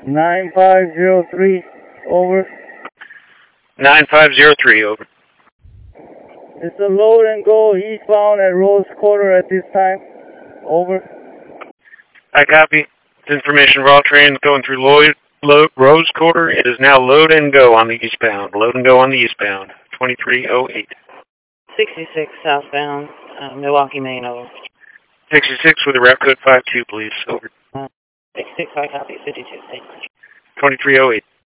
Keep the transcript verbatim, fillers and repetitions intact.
nine five zero three, over. nine five zero three, over. It's a load and go eastbound at Rose Quarter at this time, over. I copy. It's information for all trains going through Lloyd, Lo Rose Quarter. It is now load and go on the eastbound. Load and go on the eastbound. twenty-three oh eight. sixty-six southbound, uh, Milwaukee, Maine, over. sixty-six with a route code five two, please, over. Uh, sixty-six, I copy, fifty-two, thanks. twenty-three oh eight.